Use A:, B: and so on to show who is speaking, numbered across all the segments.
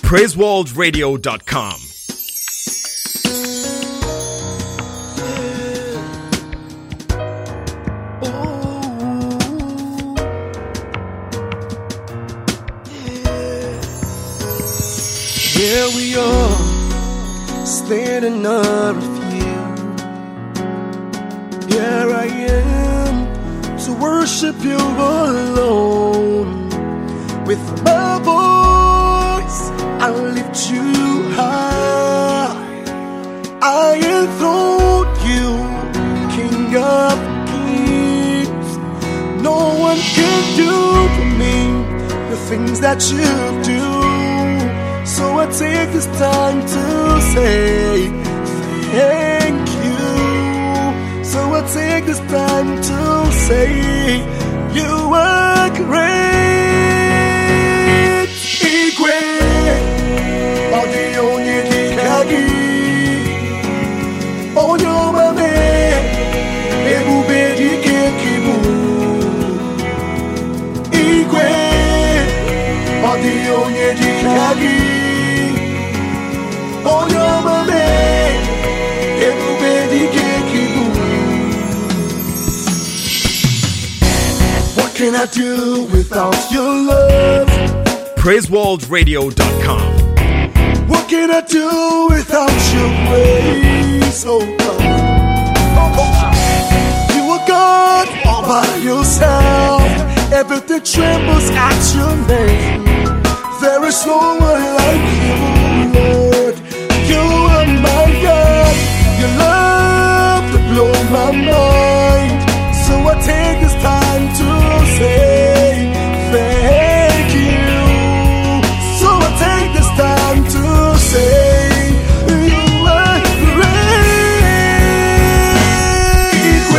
A: PraiseWorldRadio.com.
B: Here we are, standing under a field. Here I am to worship you alone. With my voice, I lift you high. I enthrone you, King of Kings. No one can do for me the things that you do. So I take this time to say thank you. So I take this time to say you are great. Igwe, audio yedikagi, onyo mame, ebube dike kibu. Igwe, audio yedikagi. What can I do without your love?
A: PraiseWorldRadio.com.
B: What can I do without your grace? Oh God. You are God all by yourself. Everything trembles at your name. There is no one like you, Lord. You are my God. Your love to blow my mind. So I take this time to say thank you. So I take this time to say you are great.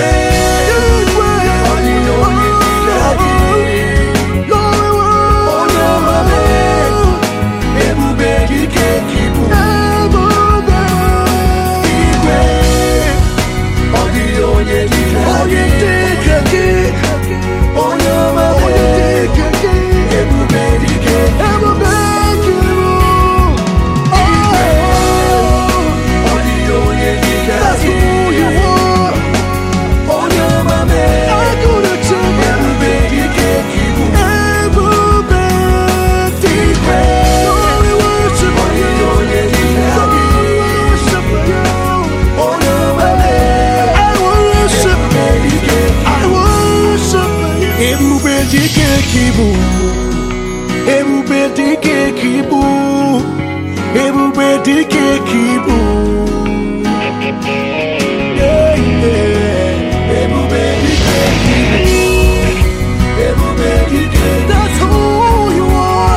B: That's who you are.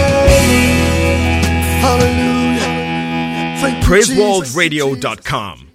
A: PraiseWorldRadio.com.